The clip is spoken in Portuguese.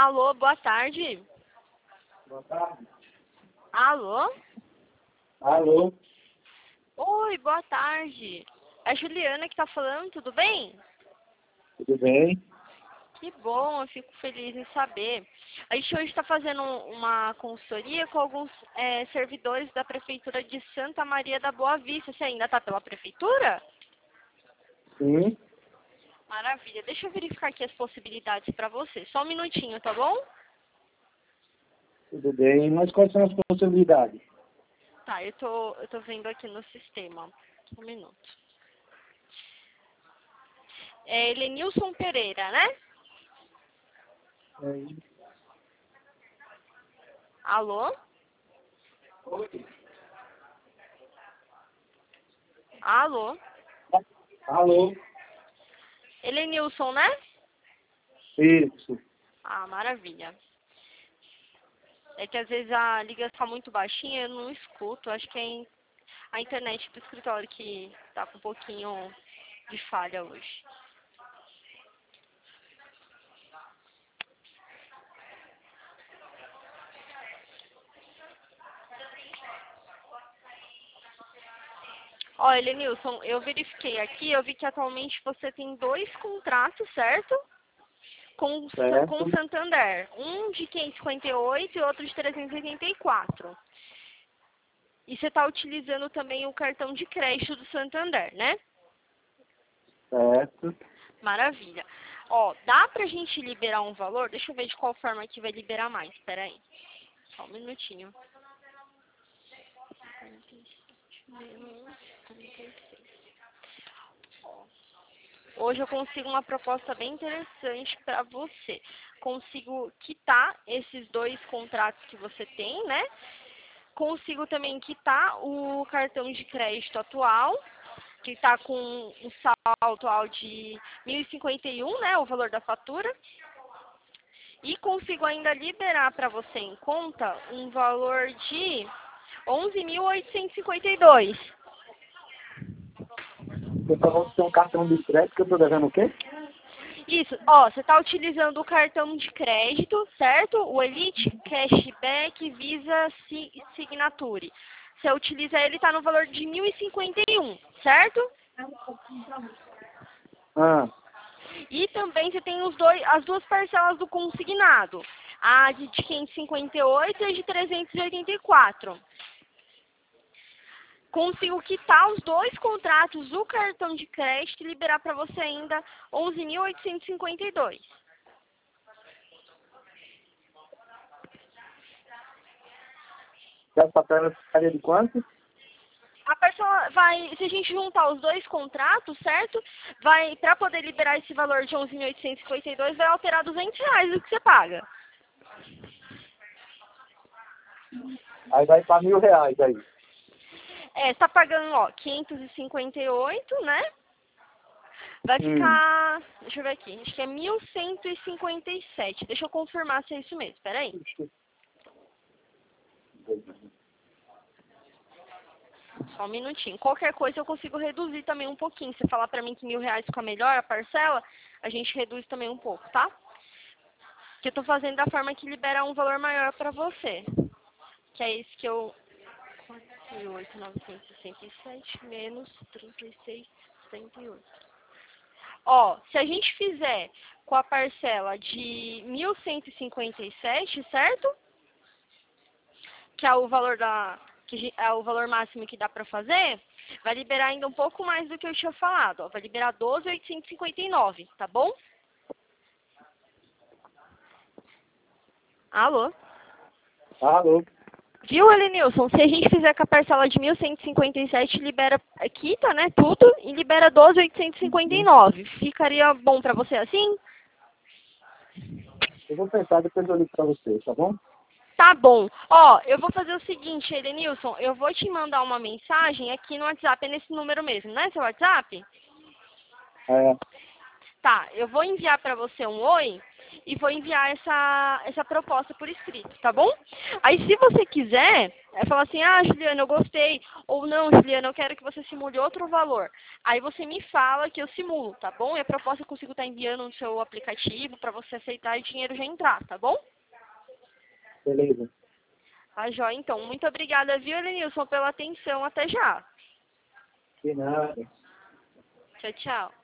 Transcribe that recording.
Alô, boa tarde. Boa tarde. Alô? Alô? Oi, boa tarde. É a Juliana que tá falando, tudo bem? Tudo bem? Que bom, eu fico feliz em saber. A gente hoje está fazendo uma consultoria com alguns servidores da Prefeitura de Santa Maria da Boa Vista. Você ainda está pela Prefeitura? Sim. Maravilha. Deixa eu verificar aqui as possibilidades para você. Só um minutinho, tá bom? Tudo bem. Mas quais são as possibilidades? Tá, eu tô vendo aqui no sistema. Um minuto. É Elenilson Pereira, né? Oi. Alô? Alô? Alô? Elenilson, né? Isso. Ah, maravilha. É que às vezes a ligação tá muito baixinha, eu não escuto. Acho que é a internet do escritório que tá com um pouquinho de falha hoje. Ó, Elenilson, eu verifiquei aqui, eu vi que atualmente você tem 2 contratos, certo? Com o Certo. Santander. Um de 558 e outro de 384. E você está utilizando também o cartão de crédito do Santander, né? Certo. Maravilha. Ó, dá pra gente liberar um valor? Deixa eu ver de qual forma que vai liberar mais. Espera aí. Só um minutinho. 47 menos 36. Ó, hoje eu consigo uma proposta bem interessante para você. Consigo quitar esses 2 contratos que você tem, né? Consigo também quitar o cartão de crédito atual, que está com um saldo atual de 1.051, né? O valor da fatura. E consigo ainda liberar para você em conta um valor de 11.852. Você falou que tem um cartão de crédito que eu tô devendo o quê? Isso, ó, você está utilizando o cartão de crédito, certo? O Elite Cashback Visa Signature. Você utiliza ele, está no valor de 1.051, certo? Ah, E também você tem as 2 parcelas do consignado. A de 558 e a de 384. Consigo quitar os 2 contratos do cartão de crédito e liberar para você ainda 11.852. essa papel ficaria de quanto? A pessoa vai, se a gente juntar os 2 contratos, certo? Vai, para poder liberar esse valor de 11.852, vai alterar R$ 200 do que você paga. Aí vai para R$ 1.000 aí. É, você tá pagando, ó, 558, né? Vai ficar, deixa eu ver aqui, acho que é 1.157. Deixa eu confirmar se é isso mesmo, peraí. Só um minutinho. Qualquer coisa eu consigo reduzir também um pouquinho. Se falar pra mim que R$ 1.000 fica melhor a parcela, a gente reduz também um pouco, tá? Que eu tô fazendo da forma que libera um valor maior pra você. Que é esse que eu... 4.967 menos 36,78. Ó, se a gente fizer com a parcela de 1.157, certo? Que é o valor é o valor máximo que dá pra fazer, vai liberar ainda um pouco mais do que eu tinha falado, ó, vai liberar 12.859, tá bom? Alô? Alô? Viu, Elenilson? Se a gente fizer com a parcela de 1.157, libera, quita, né, tudo, e libera 12.859. Ficaria bom pra você assim? Eu vou pensar, depois eu ligo para você, tá bom? Tá bom. Ó, eu vou fazer o seguinte, Elenilson, eu vou te mandar uma mensagem aqui no WhatsApp, é nesse número mesmo, né, seu WhatsApp? É, Tá, eu vou enviar pra você um oi, e vou enviar essa proposta por escrito, tá bom? Aí se você quiser, falar assim, ah, Juliana, eu gostei, ou não, Juliana, eu quero que você simule outro valor. Aí você me fala que eu simulo, tá bom? E a proposta eu consigo estar enviando no seu aplicativo para você aceitar e o dinheiro já entrar, tá bom? Beleza. Tá, joia, então. Muito obrigada, viu, Elenilson, pela atenção. Até já. De nada. Tchau, tchau.